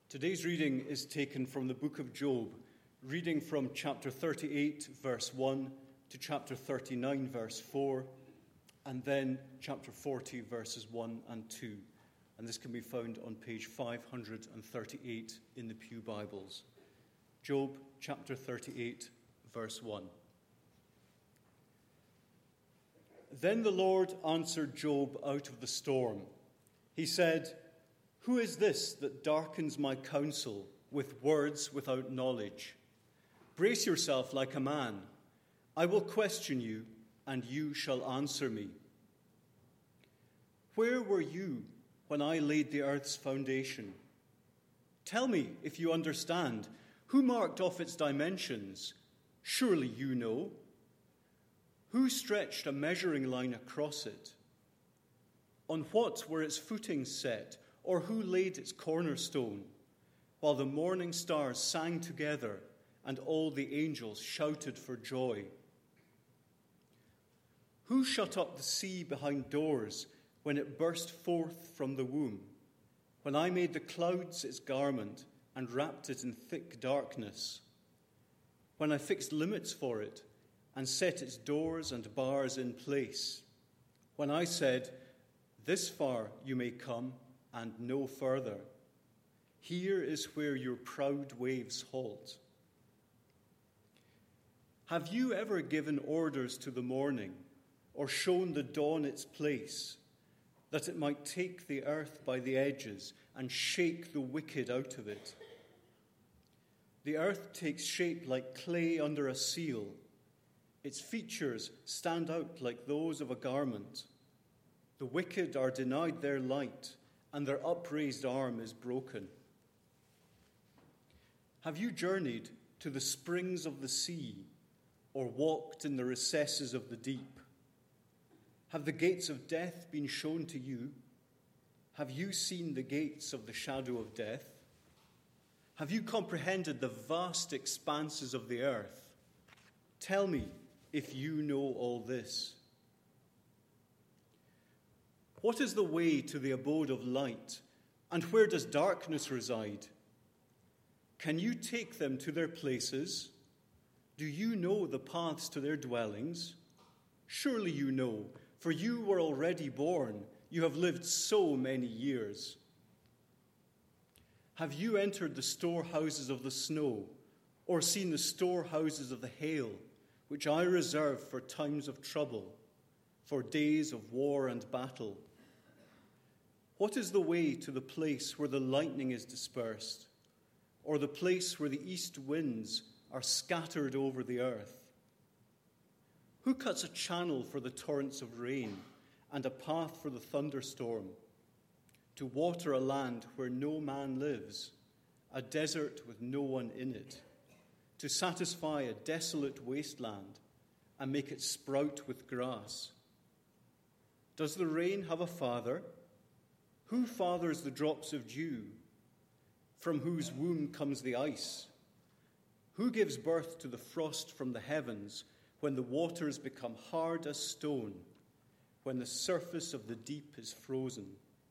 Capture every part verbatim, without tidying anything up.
Today's reading is taken from the book of Job, reading from chapter thirty-eight, verse one, to chapter thirty-nine, verse four, and then chapter forty, verses one and two. And this can be found on page five hundred thirty-eight in the Pew Bibles. Job chapter thirty-eight, verse one. Then the Lord answered Job out of the storm. He said, "Who is this that darkens my counsel with words without knowledge? Brace yourself like a man. I will question you, and you shall answer me. Where were you when I laid the earth's foundation? Tell me if you understand. Who marked off its dimensions? Surely you know. Who stretched a measuring line across it? On what were its footings set, or who laid its cornerstone, while the morning stars sang together and all the angels shouted for joy? Who shut up the sea behind doors when it burst forth from the womb, when I made the clouds its garment and wrapped it in thick darkness, when I fixed limits for it and set its doors and bars in place, when I said, 'This far you may come and no further. Here is where your proud waves halt.' Have you ever given orders to the morning, or shown the dawn its place, that it might take the earth by the edges and shake the wicked out of it? The earth takes shape like clay under a seal. Its features stand out like those of a garment. The wicked are denied their light, and their upraised arm is broken. Have you journeyed to the springs of the sea, or walked in the recesses of the deep? Have the gates of death been shown to you? Have you seen the gates of the shadow of death? Have you comprehended the vast expanses of the earth? Tell me if you know all this. What is the way to the abode of light, and where does darkness reside? Can you take them to their places? Do you know the paths to their dwellings? Surely you know, for you were already born. You have lived so many years. Have you entered the storehouses of the snow, or seen the storehouses of the hail, which I reserve for times of trouble, for days of war and battle? What is the way to the place where the lightning is dispersed, or the place where the east winds are scattered over the earth? Who cuts a channel for the torrents of rain and a path for the thunderstorm, to water a land where no man lives, a desert with no one in it, to satisfy a desolate wasteland and make it sprout with grass? Does the rain have a father? Who fathers the drops of dew? From whose womb comes the ice? Who gives birth to the frost from the heavens, when the waters become hard as stone, when the surface of the deep is frozen?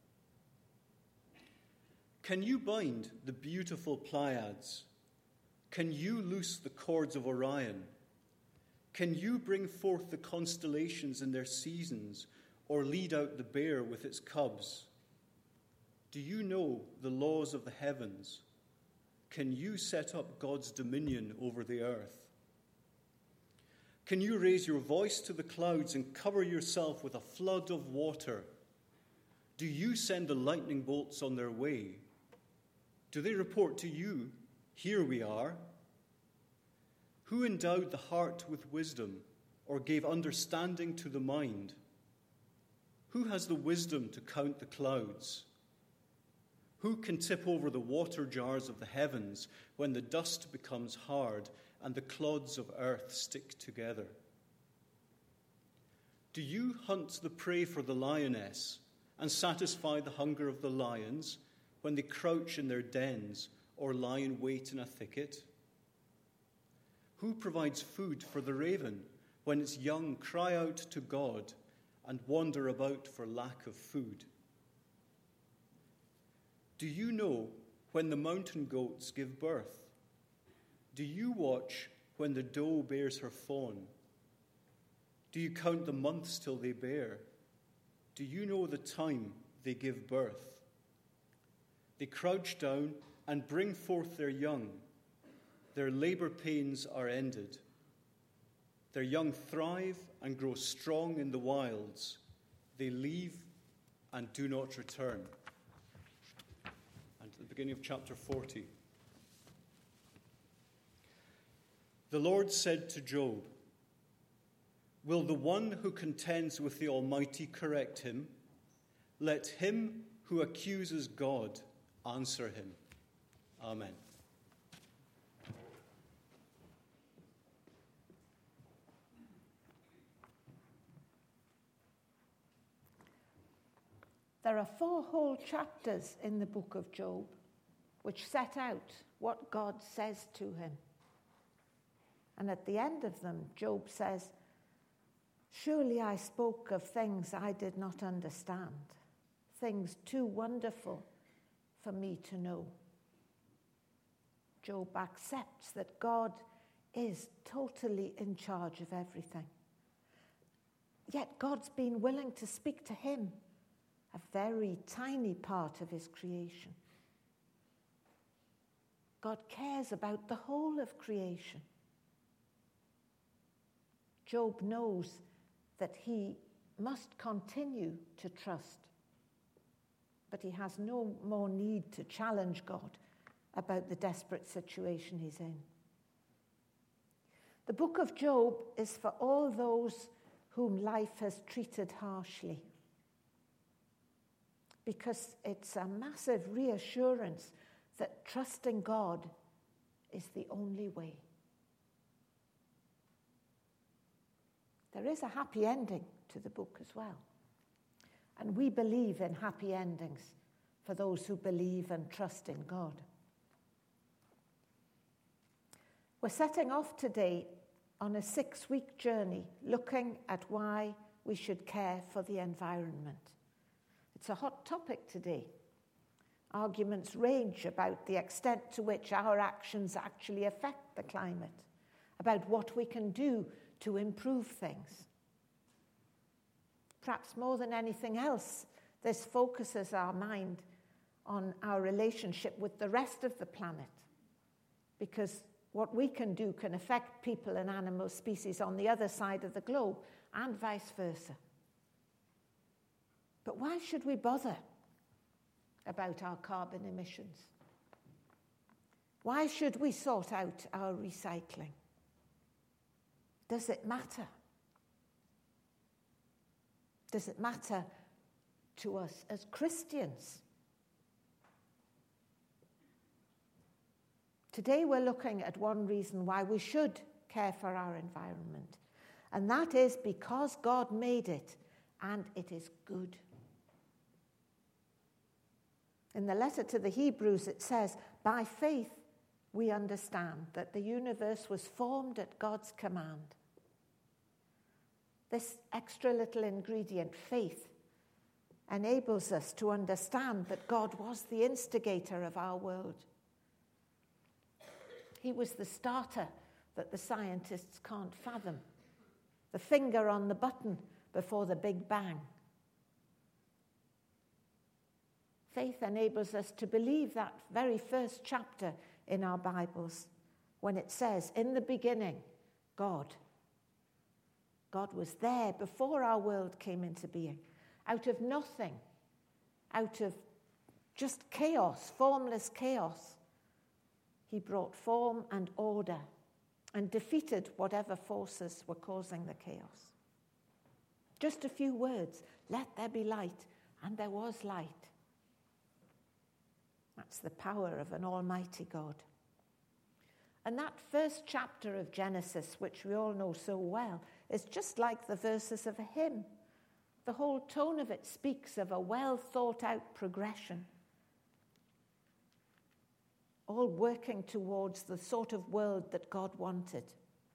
Can you bind the beautiful Pleiades? Can you loose the cords of Orion? Can you bring forth the constellations in their seasons, or lead out the bear with its cubs? Do you know the laws of the heavens? Can you set up God's dominion over the earth? Can you raise your voice to the clouds and cover yourself with a flood of water? Do you send the lightning bolts on their way? Do they report to you, 'Here we are'? Who endowed the heart with wisdom, or gave understanding to the mind? Who has the wisdom to count the clouds? Who can tip over the water jars of the heavens when the dust becomes hard and the clods of earth stick together? Do you hunt the prey for the lioness and satisfy the hunger of the lions when they crouch in their dens or lie in wait in a thicket? Who provides food for the raven when its young cry out to God and wander about for lack of food? Do you know when the mountain goats give birth? Do you watch when the doe bears her fawn? Do you count the months till they bear? Do you know the time they give birth? They crouch down and bring forth their young. Their labor pains are ended. Their young thrive and grow strong in the wilds. They leave and do not return. And at the beginning of chapter forty. The Lord said to Job, "Will the one who contends with the Almighty correct him? Let him who accuses God answer him." Amen. There are four whole chapters in the book of Job which set out what God says to him. And at the end of them, Job says, "Surely I spoke of things I did not understand, things too wonderful for me to know." Job accepts that God is totally in charge of everything. Yet God's been willing to speak to him, a very tiny part of his creation. God cares about the whole of creation. Job knows that he must continue to trust, but he has no more need to challenge God about the desperate situation he's in. The book of Job is for all those whom life has treated harshly, because it's a massive reassurance that trusting God is the only way. There is a happy ending to the book as well. And we believe in happy endings for those who believe and trust in God. We're setting off today on a six-week journey looking at why we should care for the environment. It's a hot topic today. Arguments range about the extent to which our actions actually affect the climate, about what we can do to improve things. Perhaps more than anything else, this focuses our mind on our relationship with the rest of the planet, because what we can do can affect people and animal species on the other side of the globe, and vice versa. But why should we bother about our carbon emissions? Why should we sort out our recycling? Does it matter? Does it matter to us as Christians? Today we're looking at one reason why we should care for our environment, and that is because God made it, and it is good. In the letter to the Hebrews, it says, "By faith we understand that the universe was formed at God's command." This extra little ingredient, faith, enables us to understand that God was the instigator of our world. He was the starter that the scientists can't fathom, the finger on the button before the Big Bang. Faith enables us to believe that very first chapter in our Bibles when it says, "In the beginning, God." God was there before our world came into being. Out of nothing, out of just chaos, formless chaos, he brought form and order and defeated whatever forces were causing the chaos. Just a few words, "Let there be light," and there was light. That's the power of an almighty God. And that first chapter of Genesis, which we all know so well, is just like the verses of a hymn. The whole tone of it speaks of a well-thought-out progression, all working towards the sort of world that God wanted.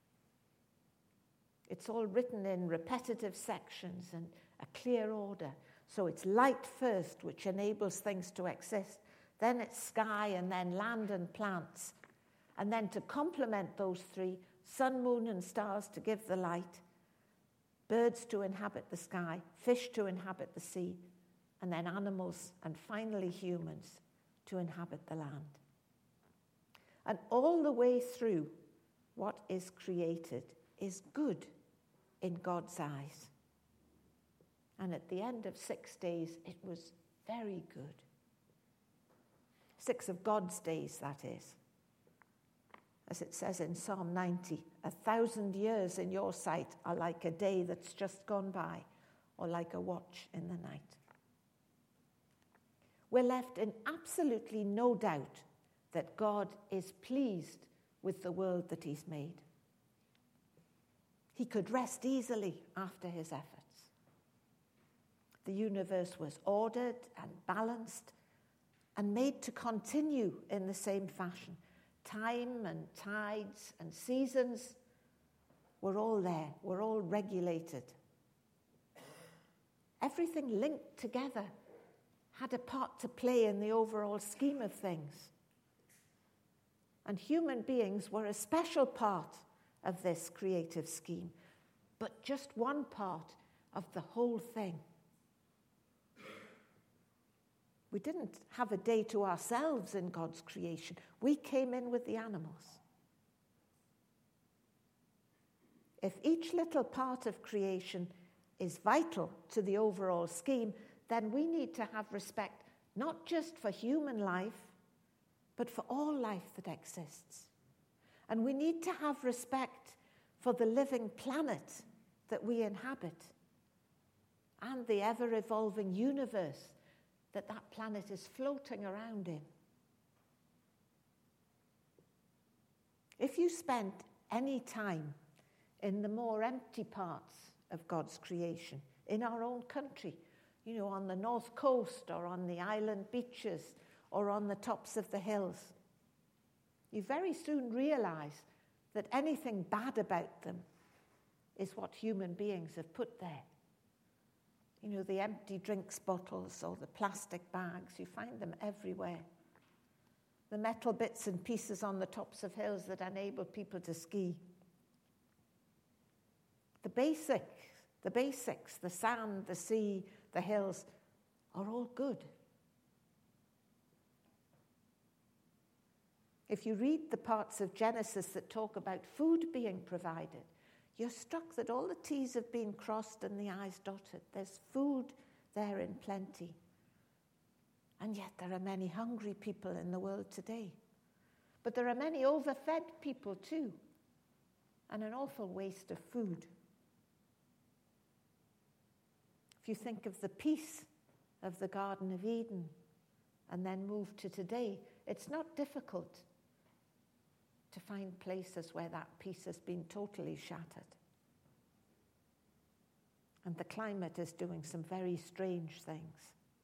It's all written in repetitive sections and a clear order. So it's light first, which enables things to exist. then it's sky, and then land and plants. And then to complement those three, sun, moon, and stars to give the light, birds to inhabit the sky, fish to inhabit the sea, and then animals, and finally humans to inhabit the land. And all the way through, what is created is good in God's eyes. And at the end of six days, it was very good. Six of God's days, that is. As it says in Psalm ninety, a thousand years in your sight are like a day that's just gone by, or like a watch in the night. We're left in absolutely no doubt that God is pleased with the world that he's made. He could rest easily after his efforts. The universe was ordered and balanced and made to continue in the same fashion. Time and tides and seasons were all there, were all regulated. Everything linked together had a part to play in the overall scheme of things. And human beings were a special part of this creative scheme, but just one part of the whole thing. We didn't have a day to ourselves in God's creation. We came in with the animals. If each little part of creation is vital to the overall scheme, then we need to have respect not just for human life, but for all life that exists. And we need to have respect for the living planet that we inhabit and the ever-evolving universe that that planet is floating around in. If you spent any time in the more empty parts of God's creation, in our own country, you know, on the north coast or on the island beaches or on the tops of the hills, you very soon realize that anything bad about them is what human beings have put there. You know, the empty drinks bottles or the plastic bags, you find them everywhere. The metal bits and pieces on the tops of hills that enable people to ski. The basic, the basics, the sand, the sea, the hills, are all good. If you read the parts of Genesis that talk about food being provided, you're struck that all the T's have been crossed and the I's dotted. There's food there in plenty. And yet there are many hungry people in the world today. But there are many overfed people too, and an awful waste of food. If you think of the peace of the Garden of Eden and then move to today, it's not difficult to find places where that peace has been totally shattered. And the climate is doing some very strange things.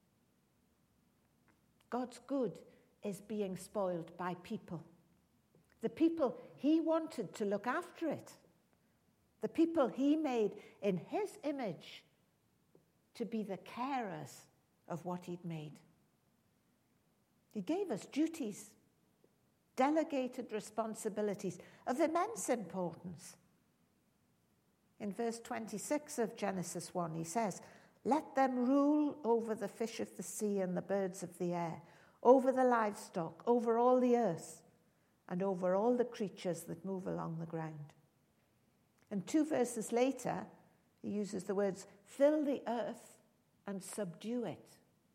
God's good is being spoiled by people. The people he wanted to look after it. The people he made in his image to be the carers of what he'd made. He gave us duties, delegated responsibilities of immense importance. In verse twenty-six of Genesis one, he says, "Let them rule over the fish of the sea and the birds of the air, over the livestock, over all the earth, and over all the creatures that move along the ground." And two verses later, he uses the words, "Fill the earth and subdue it."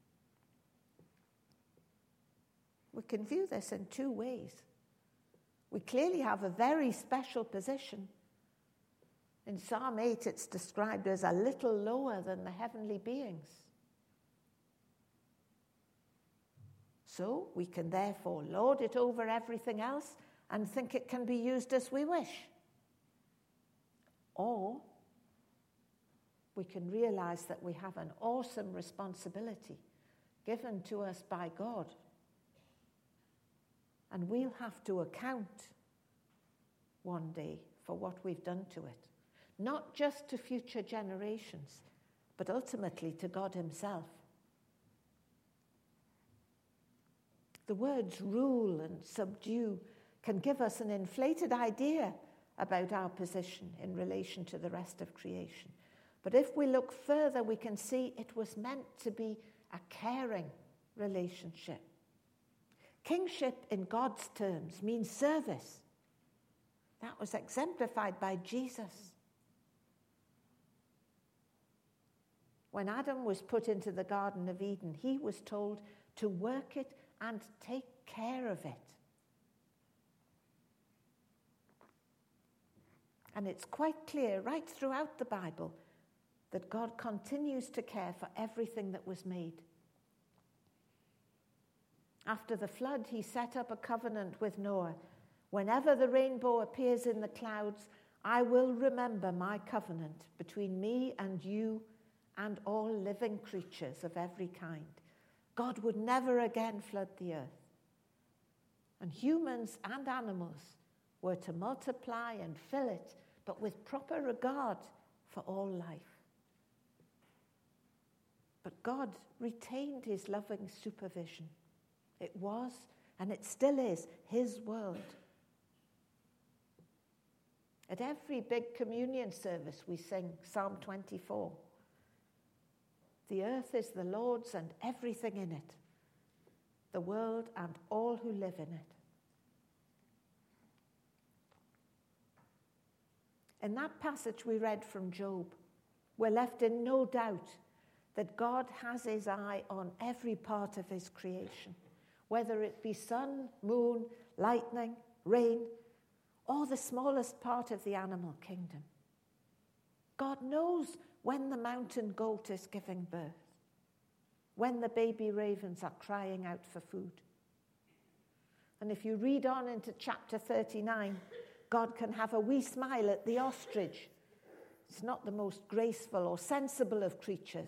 We can view this in two ways. We clearly have a very special position. In Psalm eight, it's described as a little lower than the heavenly beings. So we can therefore lord it over everything else and think it can be used as we wish. Or we can realize that we have an awesome responsibility given to us by God. And we'll have to account one day for what we've done to it. Not just to future generations, but ultimately to God himself. The words rule and subdue can give us an inflated idea about our position in relation to the rest of creation. But if we look further, we can see it was meant to be a caring relationship. Kingship in God's terms means service. That was exemplified by Jesus. When Adam was put into the Garden of Eden, he was told to work it and take care of it. And it's quite clear right throughout the Bible that God continues to care for everything that was made. After the flood, he set up a covenant with Noah. Whenever the rainbow appears in the clouds, I will remember my covenant between me and you and all living creatures of every kind. God would never again flood the earth. And humans and animals were to multiply and fill it, but with proper regard for all life. But God retained his loving supervision. It was, and it still is, his world. At every big communion service, we sing Psalm twenty-four. The earth is the Lord's and everything in it, the world and all who live in it. In that passage we read from Job, we're left in no doubt that God has his eye on every part of his creation, whether it be sun, moon, lightning, rain, or the smallest part of the animal kingdom. God knows when the mountain goat is giving birth, when the baby ravens are crying out for food. And if you read on into chapter thirty-nine, God can have a wee smile at the ostrich. It's not the most graceful or sensible of creatures.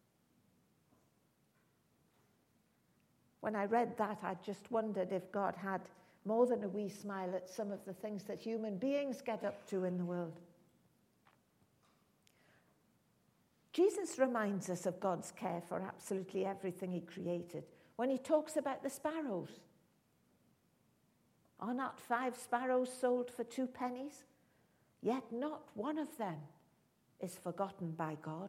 When I read that, I just wondered if God had more than a wee smile at some of the things that human beings get up to in the world. Jesus reminds us of God's care for absolutely everything he created when he talks about the sparrows. Are not five sparrows sold for two pennies? Yet not one of them is forgotten by God.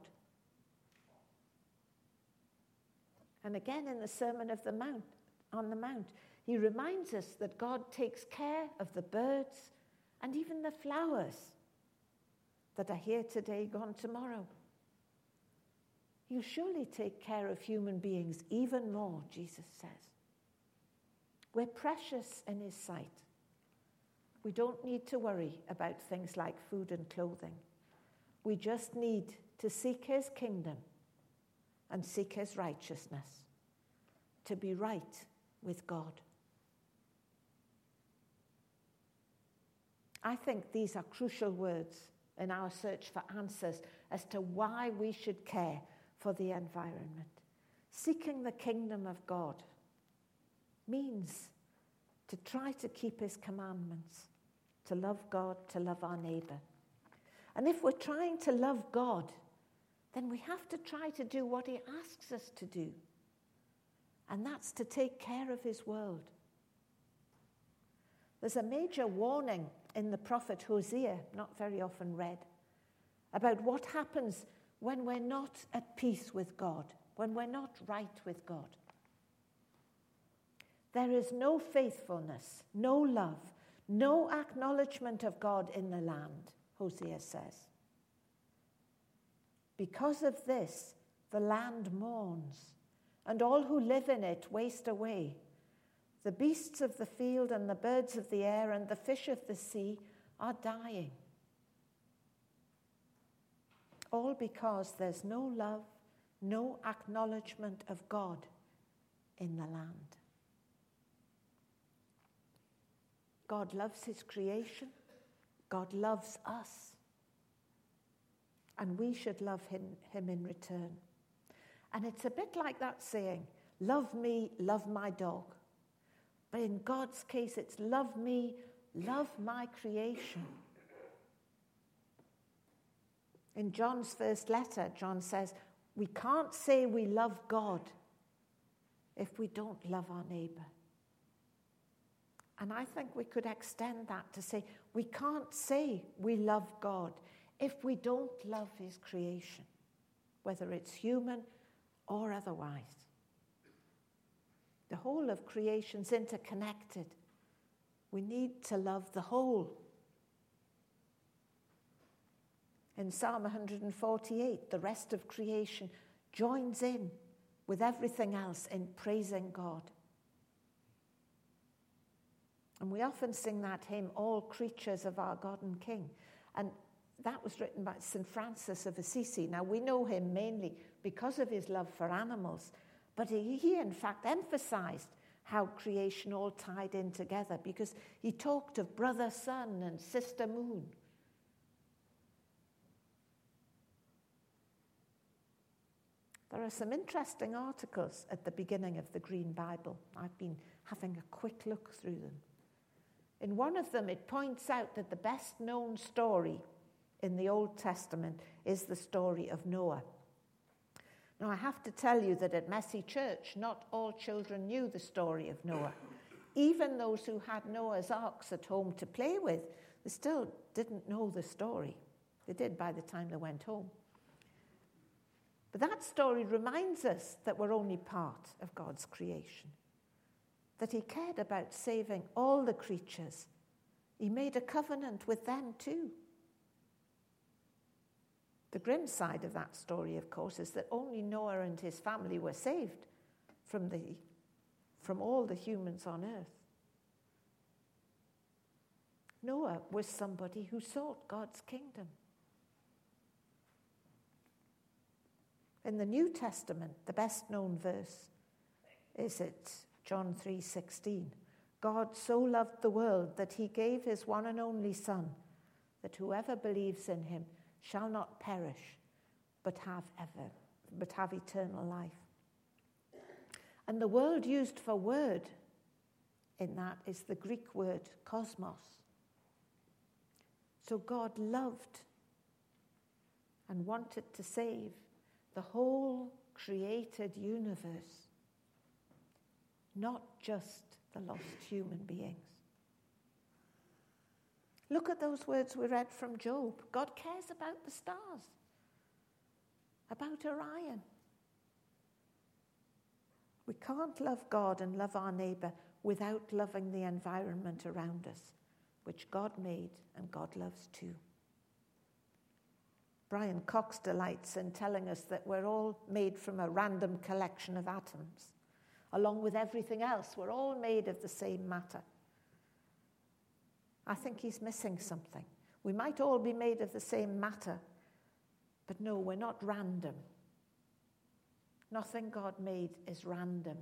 And again in the Sermon of the Mount, on the Mount, he reminds us that God takes care of the birds and even the flowers that are here today, gone tomorrow. He'll surely take care of human beings even more, Jesus says. We're precious in his sight. We don't need to worry about things like food and clothing. We just need to seek his kingdom and seek his righteousness, to be right with God. I think these are crucial words in our search for answers as to why we should care for the environment. Seeking the kingdom of God means to try to keep his commandments, to love God, to love our neighbor. And if we're trying to love God, then we have to try to do what he asks us to do. And that's to take care of his world. There's a major warning in the prophet Hosea, not very often read, about what happens when we're not at peace with God, when we're not right with God. There is no faithfulness, no love, no acknowledgement of God in the land, Hosea says. Because of this, the land mourns, and all who live in it waste away. The beasts of the field and the birds of the air and the fish of the sea are dying. All because there's no love, no acknowledgement of God in the land. God loves his creation. God loves us. And we should love him, him in return. And it's a bit like that saying, love me, love my dog. But in God's case, it's love me, love my creation. In John's first letter, John says, we can't say we love God if we don't love our neighbor. And I think we could extend that to say we can't say we love God if we don't love his creation, whether it's human or otherwise. The whole of creation's interconnected. We need to love the whole. In Psalm one forty-eight, the rest of creation joins in with everything else in praising God. And we often sing that hymn, All Creatures of Our God and King. And that was written by Saint Francis of Assisi. Now, we know him mainly because of his love for animals, but he, he in fact emphasized how creation all tied in together, because he talked of brother sun and sister moon. There are some interesting articles at the beginning of the Green Bible. I've been having a quick look through them. In one of them, it points out that the best known story in the Old Testament is the story of Noah. Now, I have to tell you that at Messy Church, not all children knew the story of Noah. Even those who had Noah's arks at home to play with, they still didn't know the story. They did by the time they went home. But that story reminds us that we're only part of God's creation, that he cared about saving all the creatures. He made a covenant with them too. The grim side of that story, of course, is that only Noah and his family were saved from, the, from all the humans on earth. Noah was somebody who sought God's kingdom. In the New Testament, the best known verse is at John three sixteen. God so loved the world that he gave his one and only Son, that whoever believes in him shall not perish, but have ever, but have eternal life. And the word used for word in that is the Greek word cosmos. So God loved and wanted to save the whole created universe, not just the lost human beings. Look at those words we read from Job. God cares about the stars, about Orion. We can't love God and love our neighbour without loving the environment around us, which God made and God loves too. Brian Cox delights in telling us that we're all made from a random collection of atoms. Along with everything else, we're all made of the same matter. I think he's missing something. We might all be made of the same matter, but no, we're not random. Nothing God made is random.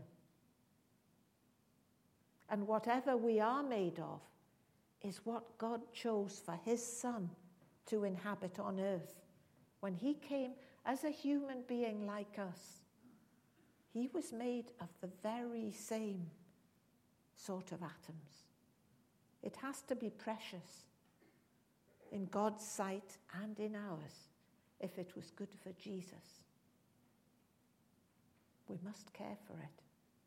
And whatever we are made of is what God chose for his Son to inhabit on earth. When he came as a human being like us, he was made of the very same sort of atoms. It has to be precious in God's sight and in ours if it was good for Jesus. We must care for it.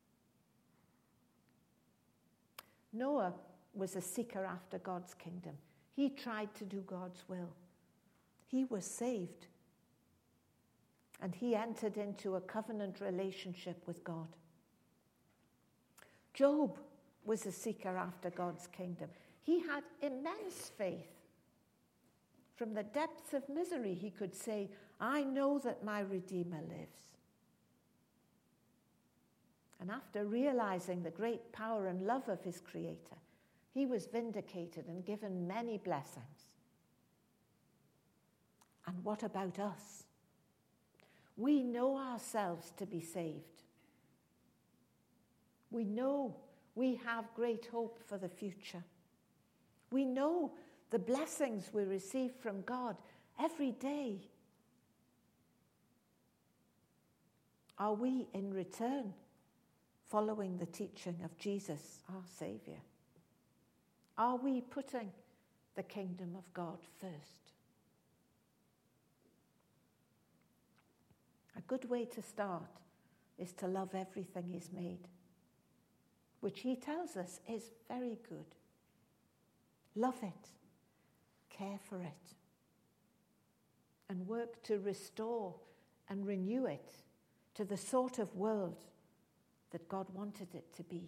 Noah was a seeker after God's kingdom. He tried to do God's will. He was saved, and he entered into a covenant relationship with God. Job was a seeker after God's kingdom. He had immense faith. From the depths of misery, he could say, I know that my Redeemer lives. And after realizing the great power and love of his Creator, he was vindicated and given many blessings. And what about us? We know ourselves to be saved. We know we have great hope for the future. We know the blessings we receive from God every day. Are we, in return, following the teaching of Jesus, our Savior? Are we putting the kingdom of God first? A good way to start is to love everything he's made. which he tells us is very good. Love it, care for it, and work to restore and renew it to the sort of world that God wanted it to be.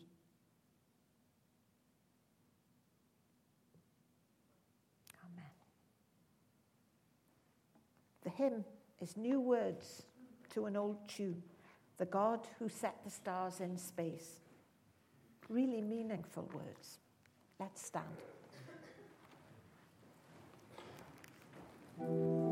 Amen. The hymn is new words to an old tune, The God Who Set the Stars in Space. Really meaningful words. Let's stand.